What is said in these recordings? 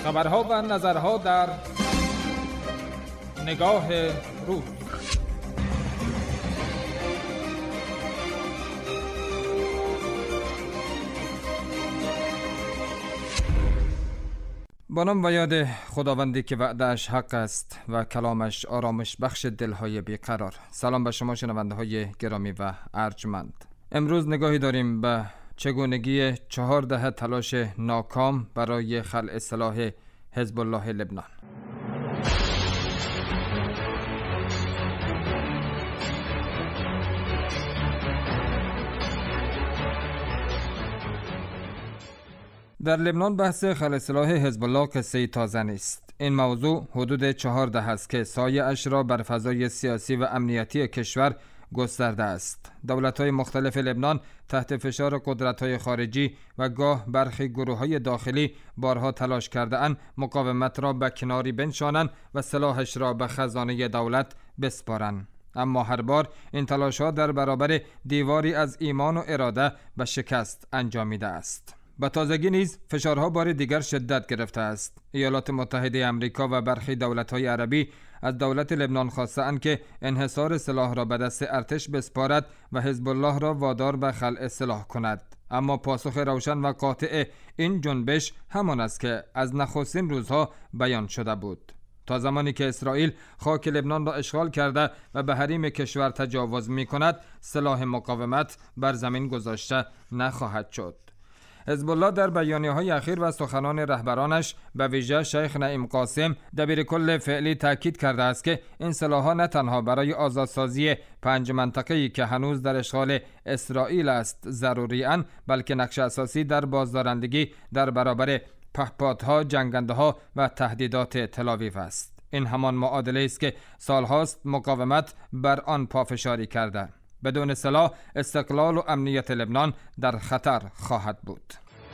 خبرها و نظرها در نگاه روز. با نام و یاد خداوندی که وعده‌اش حق است و کلامش آرامش بخش دلهای بیقرار. سلام به شما شنونده های گرامی و ارجمند. امروز نگاهی داریم به چگونگی 4 دهه تلاش ناکام برای خلع سلاح حزب الله لبنان. در لبنان بحث خلع سلاح حزب الله قصه تازه نیست. این موضوع حدود 4 دهه است که سایه اش را بر فضای سیاسی و امنیتی کشور گسترده است. دولت‌های مختلف لبنان تحت فشار قدرت‌های خارجی و گاه برخی گروه‌های داخلی بارها تلاش کرده‌اند مقاومت را به کناری بنشانند و سلاحش را به خزانه دولت بسپارند. اما هر بار این تلاش‌ها در برابر دیواری از ایمان و اراده به شکست انجامیده است. به تازگی نیز فشارها بار دیگر شدت گرفته است. ایالات متحده آمریکا و برخی دولت‌های عربی از دولت لبنان خواستند که انحصار سلاح را به دست ارتش بسپارد و حزب الله را وادار به خلع سلاح کند. اما پاسخ روشن و قاطع این جنبش همان است که از نخستین روزها بیان شده بود. تا زمانی که اسرائیل خاک لبنان را اشغال کرده و به حریم کشور تجاوز می کند، سلاح مقاومت بر زمین گذاشته نخواهد شد. حزب الله در بیانیه‌های اخیر و سخنان رهبرانش به ویژه شیخ نعیم قاسم دبیرکل فعلی تاکید کرده است که این سلاح‌ها نه تنها برای آزادسازی 5 منطقه‌ای که هنوز در اشغال اسرائیل است ضروری‌اند، بلکه نقش اساسی در بازدارندگی در برابر پهپادها، جنگنده‌ها و تهدیدات تل‌آویو است. این همان معادله است که سال‌هاست مقاومت بر آن پافشاری کرده. بدون سلاح استقلال و امنیت لبنان در خطر خواهد بود.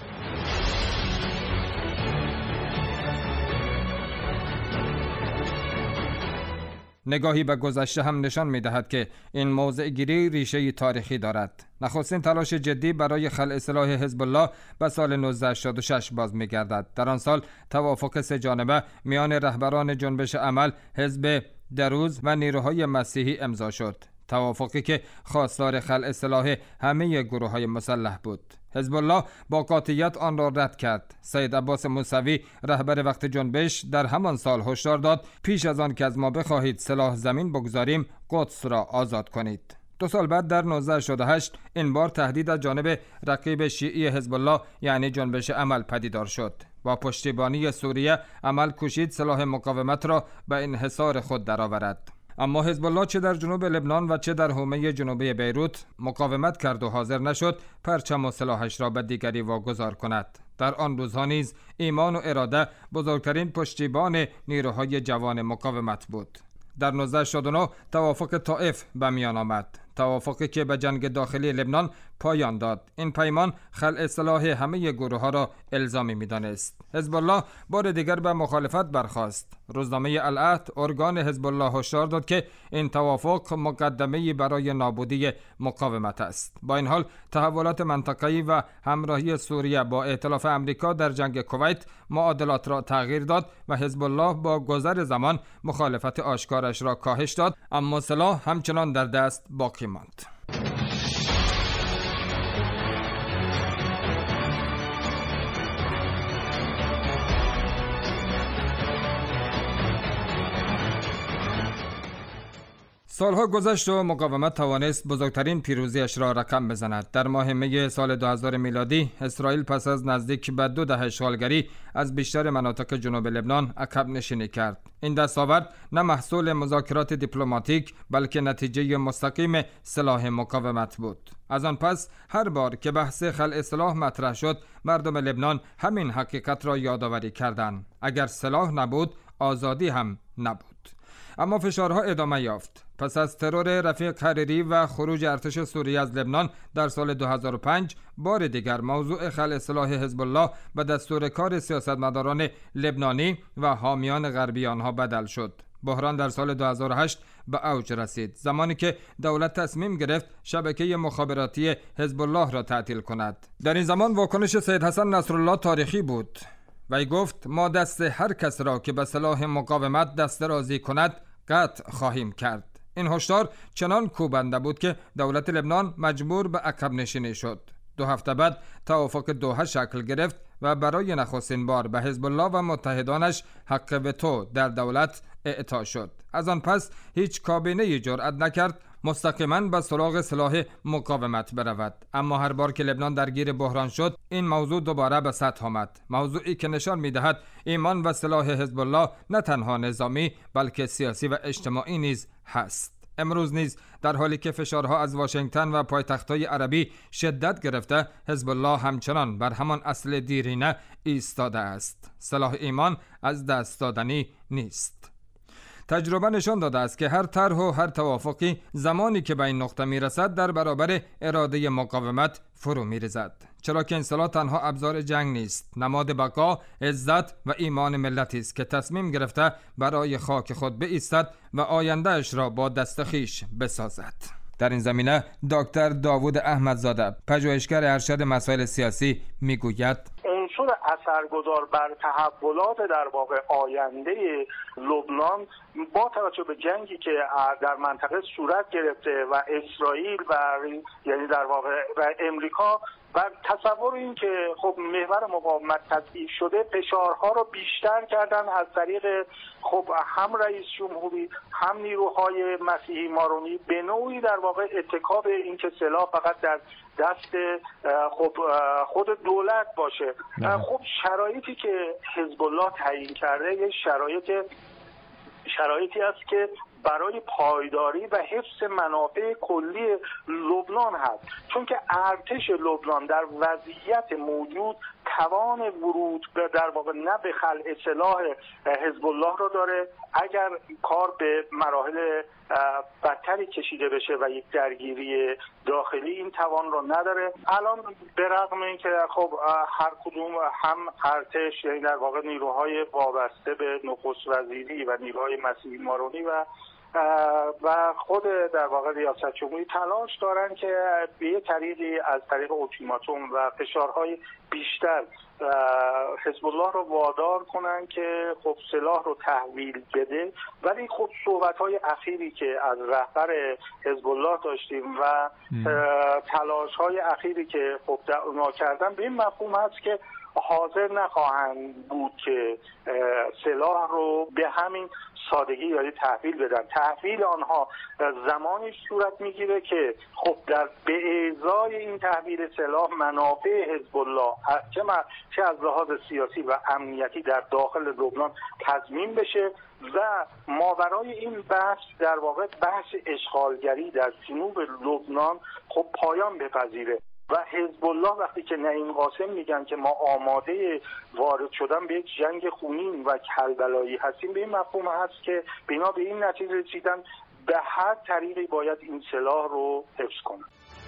نگاهی به گذشته هم نشان می‌دهد که این موضع گیری ریشه تاریخی دارد. نخستین تلاش جدی برای خلع سلاح حزب الله به سال 1986 باز می‌گردد. در آن سال توافق 3 جانبه میان رهبران جنبش عمل، حزب دروز و نیروهای مسیحی امضا شد. توافقی که خواستار خلع سلاح همه گروه‌های مسلح بود. حزب الله با قاطعیت آن را رد کرد. سید عباس موسوی رهبر وقت جنبش در همان سال هشدار داد پیش از آن که از ما بخواهید سلاح زمین بگذاریم، قدس را آزاد کنید. 2 سال بعد در 1988 این بار تهدید از جانب رقیب شیعی حزب الله یعنی جنبش عمل پدیدار شد. با پشتیبانی سوریه عمل کوشید سلاح مقاومت را به انحصار خود درآورد. اما حزب الله چه در جنوب لبنان و چه در حومه جنوبی بیروت مقاومت کرد و حاضر نشد پرچم و سلاحش را به دیگری واگذار کند. در آن روزها نیز ایمان و اراده بزرگترین پشتیبان نیروهای جوان مقاومت بود. در 1989 توافق طائف به میان آمد. توافقی که به جنگ داخلی لبنان پایان داد. این پیمان خلع سلاح همه گروه‌ها را الزامی می‌دانست. حزب الله بار دیگر به مخالفت برخاست. روزنامه العهد ارگان حزب الله هشدار داد که این توافق مقدمه‌ای برای نابودی مقاومت است. با این حال تحولات منطقه‌ای و همراهی سوریه با ائتلاف آمریکا در جنگ کویت معادلات را تغییر داد و حزب الله با گذر زمان مخالفت آشکارش را کاهش داد، اما سلاح همچنان در دست باقی ماند. سالها گذشت و مقاومت توانست بزرگترین پیروزیش را رقم بزند. در ماه می سال 2000 میلادی اسرائیل پس از نزدیک به 2 دهه اشغالگری از بیشتر مناطق جنوب لبنان عقب نشینی کرد. این دستاورد نه محصول مذاکرات دیپلماتیک بلکه نتیجه مستقیم سلاح مقاومت بود. از آن پس هر بار که بحث خلع سلاح مطرح شد مردم لبنان همین حقیقت را یادآوری کردند: اگر سلاح نبود آزادی هم نبود. اما فشارها ادامه یافت. پس از ترور رفیق حریری و خروج ارتش سوریه از لبنان در سال 2005 بار دیگر موضوع خلع سلاح حزب الله به دستور کار سیاستمداران لبنانی و حامیان غربی آنها بدل شد. بحران در سال 2008 به اوج رسید، زمانی که دولت تصمیم گرفت شبکه مخابراتی حزب الله را تعطیل کند. در این زمان واکنش سید حسن نصرالله تاریخی بود. وی گفت ما دست هر کس را که به سلاح مقاومت دست درازی کند قطع خواهیم کرد. این هشدار چنان کوبنده بود که دولت لبنان مجبور به عقب نشینی شد. 2 هفته بعد توافق دوحه شکل گرفت و برای نخستین بار به حزب الله و متحدانش حق وتو در دولت اعطا شد. از آن پس هیچ کابینه‌ای جرأت نکرد مستقیما به سراغ سلاح مقاومت برود. اما هر بار که لبنان درگیر بحران شد این موضوع دوباره به سطح آمد. موضوعی که نشان می‌دهد ایمان و سلاح حزب الله نه تنها نظامی بلکه سیاسی و اجتماعی نیز هست. امروز نیز در حالی که فشارها از واشنگتن و پایتخت‌های عربی شدت گرفته، حزب الله همچنان بر همان اصل دیرینه ایستاده است. سلاح ایمان از دست دادنی نیست. تجربه نشان داده است که هر طرح و هر توافقی زمانی که به این نقطه میرسد در برابر اراده مقاومت فرو میریزد، چرا که این سلاح تنها ابزار جنگ نیست، نماد بقا، عزت و ایمان ملتی است که تصمیم گرفته برای خاک خود بایستد و آیندهش را با دست خویش بسازد. در این زمینه دکتر داوود احمدزاده، پژوهشگر ارشد مسائل سیاسی، میگوید عنصر اثرگذار بر تحولات در واقع آینده لبنان با توجه به جنگی که در منطقه صورت گرفته و اسرائیل و یعنی در واقع و امریکا و تصور این که خب محور مقاومت تضعیف شده فشارها رو بیشتر کردن از طریق خب هم رئیس جمهوری هم نیروهای مسیحی مارونی به نوعی در واقع اتکا به این که سلاح فقط در دست خب خود دولت باشه. خب شرایطی که حزب الله تعیین کرده یه شرایطی است که برای پایداری و حفظ منافع کلی لبنان هست، چون که ارتش لبنان در وضعیت موجود توان ورود به در واقع نه به خلع سلاح حزب الله رو داره. اگر کار به مراحل بدتری کشیده بشه و یک درگیری داخلی این توان رو نداره. الان به رغم اینکه خب هر کدوم هم ارتش یعنی در واقع نیروهای وابسته به نخست وزیری و نیروهای مسیحی مارونی و خود در واقع ریاست جمهوری تلاش دارن که به یه طریقی از طریق اولتیماتوم و فشارهای بیشتر حزب الله رو وادار کنن که خب سلاح رو تحویل بده. ولی خب صحبت‌های اخیری که از رهبر حزب الله داشتیم و تلاش‌های اخیری که خب اونا کردن به این مفهوم هست که حاضر نخواهند بود که سلاح رو به همین سادگی یعنی تحویل بدن. تحویل آنها زمانی صورت میگیره که خب به ازای این تحویل سلاح منافع حزب الله چه از لحاظ سیاسی و امنیتی در داخل لبنان تضمین بشه و ماورای این بحث در واقع بحث اشغالگری در جنوب لبنان خب پایان بپذیره. و حزب الله وقتی که نعیم قاسم میگن که ما آماده وارد شدن به یک جنگ خونین و کلبلایی هستیم، به این مفهوم هست که بنا به این نتیجه رسیدن به هر طریقی باید این سلاح رو حفظ کنن.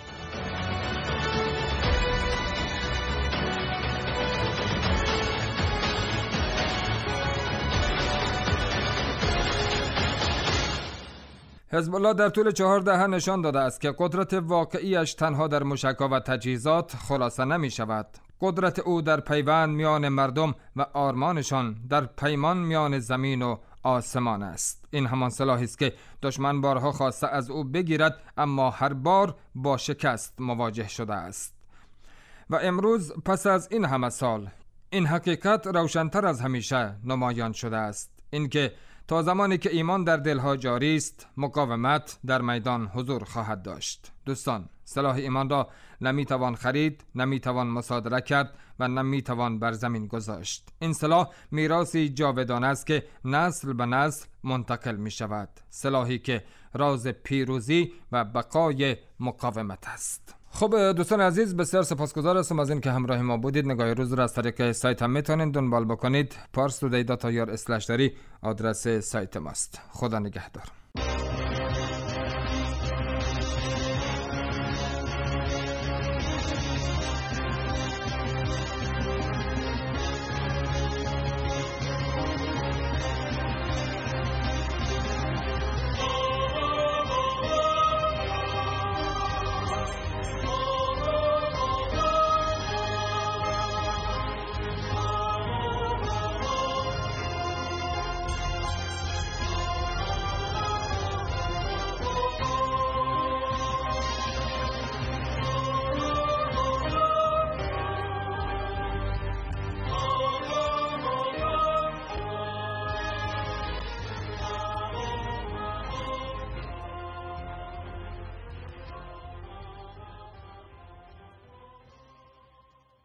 حزب الله در طول 4 دهه نشان داده است که قدرت واقعیش تنها در موشک‌ها و تجهیزات خلاصه نمی شود. قدرت او در پیوند میان مردم و آرمانشان، در پیمان میان زمین و آسمان است. این همان سلاحی است که دشمن بارها خواسته از او بگیرد اما هر بار با شکست مواجه شده است. و امروز پس از این همه سال این حقیقت روشن‌تر از همیشه نمایان شده است، اینکه تا زمانی که ایمان در دلها جاری است مقاومت در میدان حضور خواهد داشت. دوستان، سلاح ایمان را نمیتوان خرید، نمیتوان مصادره کرد و نمیتوان بر زمین گذاشت. این سلاح میراثی جاودانه است که نسل به نسل منتقل می شود، سلاحی که راز پیروزی و بقای مقاومت است. خب دوستان عزیز، بسیار سپاسگزار هستم از این که همراه ما بودید. نگاه روز را از طریق سایت هم میتونید دنبال بکنید. parstoday.ir/dari آدرس سایت ماست. خدا نگهدار.